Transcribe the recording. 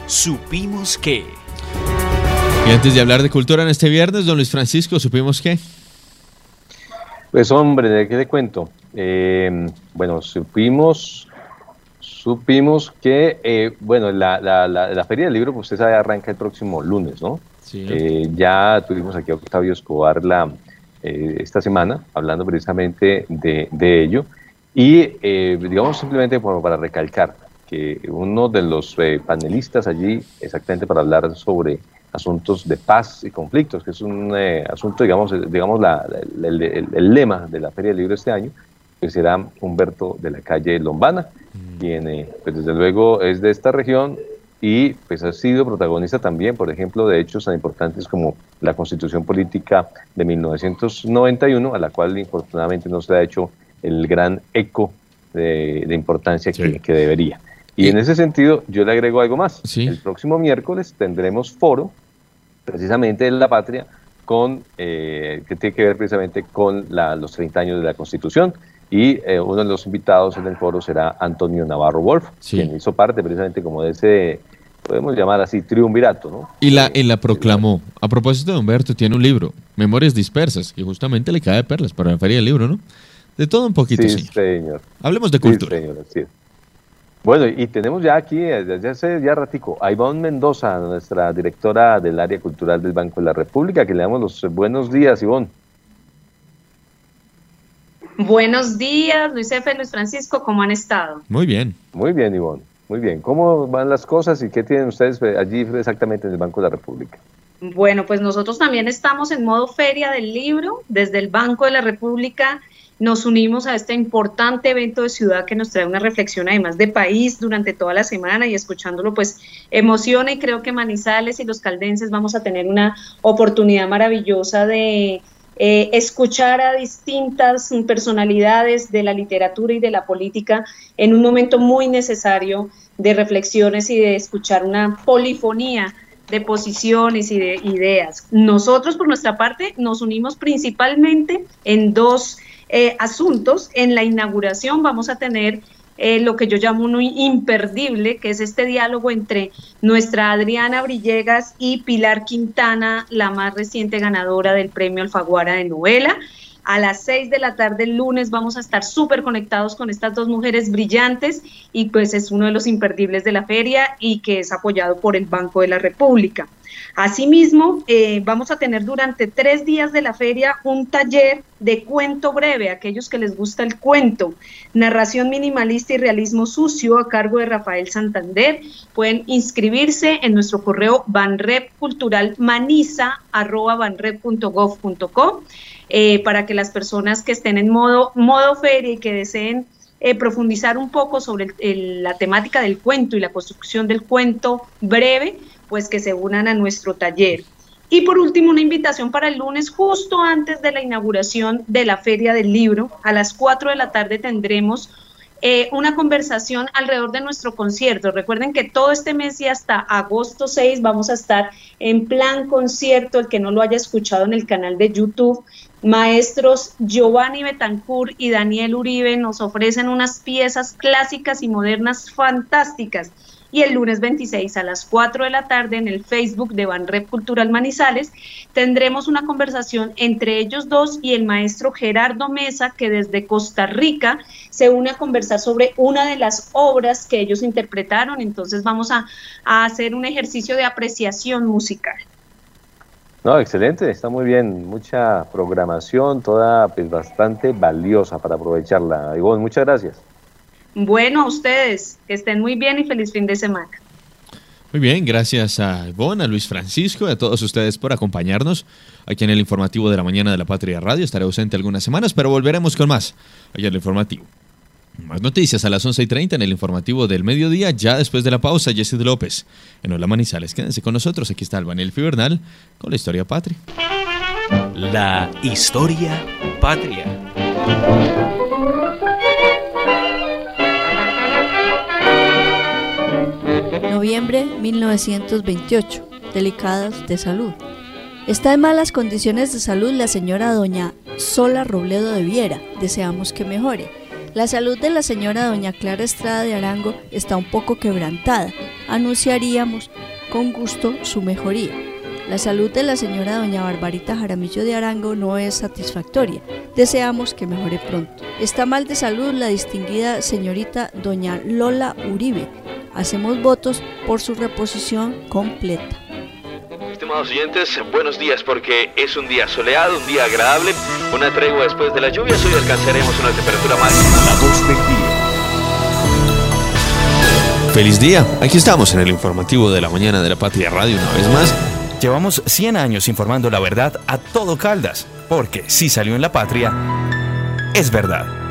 Supimos que. Y antes de hablar de cultura en este viernes, don Luis Francisco, ¿supimos qué? Pues hombre, ¿de qué te cuento? Bueno, supimos que, bueno, la Feria del Libro, pues usted sabe, arranca el próximo lunes, ¿no? Sí. Ya tuvimos aquí a Octavio Escobar esta semana, hablando precisamente de ello. Y, digamos, simplemente para recalcar que uno de los panelistas allí, exactamente para hablar sobre asuntos de paz y conflictos, que es un asunto, digamos el lema de la Feria del Libro este año, que será Humberto de la Calle Lombana, quien pues desde luego es de esta región y pues ha sido protagonista también, por ejemplo, de hechos tan importantes como la Constitución Política de 1991, a la cual infortunadamente no se ha hecho el gran eco de importancia que debería. Y en ese sentido, yo le agrego algo más. Sí. El próximo miércoles tendremos foro, precisamente en La Patria, que tiene que ver precisamente con los 30 años de la Constitución. Y uno de los invitados en el foro será Antonio Navarro Wolf, quien hizo parte precisamente como de ese, podemos llamar así, triunvirato, ¿no? Y la proclamó. A propósito de Humberto, tiene un libro, Memorias Dispersas, que justamente le cae de perlas para la Feria del Libro, ¿no? De todo un poquito, señor. Hablemos de cultura. Sí, señor, así es. Bueno, y tenemos ya aquí, desde hace ya ratico, a Ivonne Mendoza, nuestra directora del área cultural del Banco de la República, que le damos los buenos días, Ivonne. Buenos días, Luis F., Luis Francisco, ¿cómo han estado? Muy bien. Muy bien, Ivonne, muy bien. ¿Cómo van las cosas y qué tienen ustedes allí exactamente en el Banco de la República? Bueno, pues nosotros también estamos en modo Feria del Libro, desde el Banco de la República. Nos unimos a este importante evento de ciudad que nos trae una reflexión además de país durante toda la semana, y escuchándolo pues emociona, y creo que Manizales y los caldenses vamos a tener una oportunidad maravillosa de escuchar a distintas personalidades de la literatura y de la política en un momento muy necesario de reflexiones y de escuchar una polifonía de posiciones y de ideas. Nosotros por nuestra parte nos unimos principalmente en dos asuntos. En la inauguración vamos a tener lo que yo llamo un imperdible, que es este diálogo entre nuestra Adriana Brillegas y Pilar Quintana, la más reciente ganadora del Premio Alfaguara de Novela. A las 6 de la tarde el lunes vamos a estar súper conectados con estas dos mujeres brillantes, y pues es uno de los imperdibles de la feria y que es apoyado por el Banco de la República. Asimismo, vamos a tener durante 3 días de la feria un taller de cuento breve, aquellos que les gusta el cuento, narración minimalista y realismo sucio, a cargo de Rafael Santander. Pueden inscribirse en nuestro correo banrepculturalmaniza@banrep.gov.co para que las personas que estén en modo feria y que deseen profundizar un poco sobre la temática del cuento y la construcción del cuento breve, pues que se unan a nuestro taller. Y por último, una invitación para el lunes, justo antes de la inauguración de la Feria del Libro. A las 4 de la tarde tendremos una conversación alrededor de nuestro concierto. Recuerden que todo este mes y hasta agosto 6 vamos a estar en plan concierto. El que no lo haya escuchado en el canal de YouTube, maestros Giovanni Betancourt y Daniel Uribe nos ofrecen unas piezas clásicas y modernas fantásticas. Y el lunes 26 a las 4 de la tarde en el Facebook de Banrep Cultural Manizales tendremos una conversación entre ellos dos y el maestro Gerardo Mesa, que desde Costa Rica se une a conversar sobre una de las obras que ellos interpretaron. Entonces vamos a hacer un ejercicio de apreciación musical. No, excelente, está muy bien, mucha programación, toda pues bastante valiosa para aprovecharla. Ivonne, muchas gracias. Bueno, a ustedes, que estén muy bien y feliz fin de semana. Muy bien, gracias a Ivonne, a Luis Francisco y a todos ustedes por acompañarnos aquí en el informativo de la mañana de La Patria Radio. Estaré ausente algunas semanas, pero volveremos con más aquí en el informativo. Más noticias a las 11:30 en el informativo del mediodía, ya después de la pausa. Jessy López en Hola Manizales. Quédense con nosotros, aquí está Albanel Fibernal con la historia patria. La historia patria. Noviembre 1928. Delicadas de salud. Está en malas condiciones de salud la señora doña Sola Robledo de Viera. Deseamos que mejore. La salud de la señora doña Clara Estrada de Arango está un poco quebrantada. anunciaríamos con gusto su mejoría. La salud de la señora doña Barbarita Jaramillo de Arango no es satisfactoria. Deseamos que mejore pronto. Está mal de salud la distinguida señorita doña Lola Uribe. Hacemos votos por su reposición completa. Estimados oyentes, buenos días, porque es un día soleado, un día agradable, una tregua después de las lluvias. Hoy alcanzaremos una temperatura máxima. La voz del día. Feliz día, aquí estamos en el informativo de la mañana de la Patria Radio una vez más. Llevamos 100 años informando la verdad a todo Caldas, porque si salió en la Patria, es verdad.